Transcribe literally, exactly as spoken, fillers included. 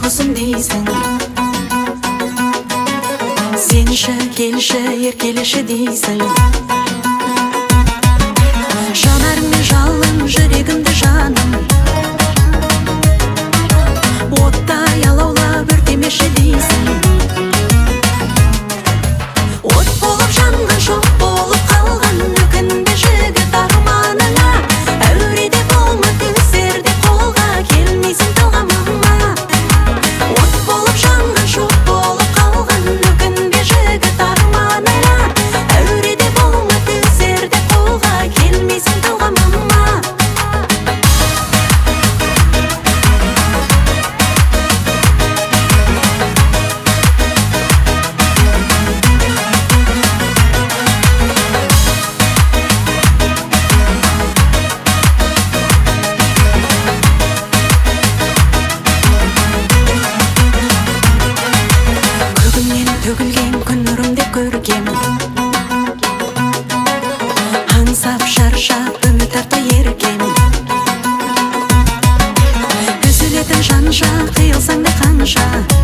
құсым дейсің. Сенші, келші, еркелеші дейсің. Жанарың мен жалын, жүрегімді жаным, оттай алаулап өртемеші дейсің. От болып жанған, шоқ болып қалған, өкінбе жігіт арманыңа. Әуреде болма, түсерде қолға, келмейсің талғамыма. От болып жанған, шоқ болып қалған, өкінбе жігіт арманыңа. Әуреде болма, түсерде қолға, келмейсің талғамыма. Төгілген күн нұрымды көргем, аңсап шаршап үміт артта еркем. Үзілетін жанша, қиылсаң да қанша,